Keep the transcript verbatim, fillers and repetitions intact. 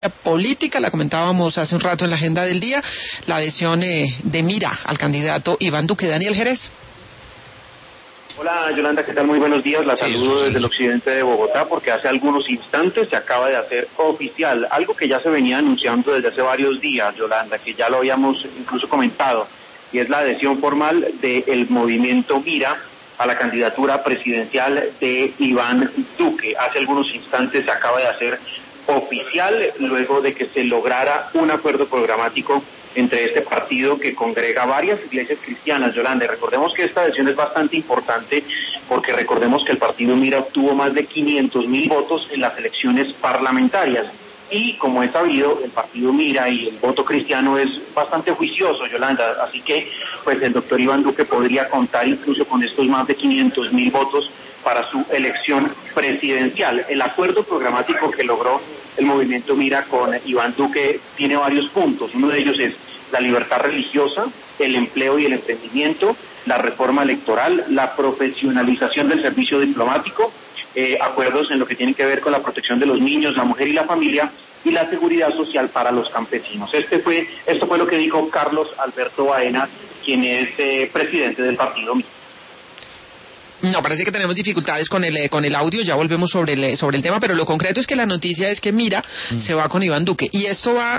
política, la comentábamos hace un rato en la agenda del día, la adhesión eh, de Mira al candidato Iván Duque. Daniel Jerez. Hola Yolanda, ¿qué tal? Muy buenos días. La Sí, saludo sí, sí. desde el occidente de Bogotá porque hace algunos instantes se acaba de hacer oficial algo que ya se venía anunciando desde hace varios días, Yolanda, que ya lo habíamos incluso comentado, y es la adhesión formal del movimiento Mira a la candidatura presidencial de Iván Duque. Hace algunos instantes se acaba de hacer oficial luego de que se lograra un acuerdo programático entre este partido que congrega varias iglesias cristianas, Yolanda. Recordemos que esta adhesión es bastante importante porque recordemos que el partido Mira obtuvo más de quinientos mil votos en las elecciones parlamentarias. Y como es sabido, el partido Mira y el voto cristiano es bastante juicioso, Yolanda. Así que pues el doctor Iván Duque podría contar incluso con estos más de quinientos mil votos para su elección presidencial. El acuerdo programático que logró el movimiento Mira con Iván Duque tiene varios puntos. Uno de ellos es la libertad religiosa, el empleo y el emprendimiento, la reforma electoral, la profesionalización del servicio diplomático, eh, acuerdos en lo que tiene que ver con la protección de los niños, la mujer y la familia, y la seguridad social para los campesinos. Este fue, esto fue lo que dijo Carlos Alberto Baena, quien es eh, presidente del partido Mira. No, parece que tenemos dificultades con el con el audio, ya volvemos sobre el sobre el tema, pero lo concreto es que la noticia es que Mira mm. se va con Iván Duque, y esto va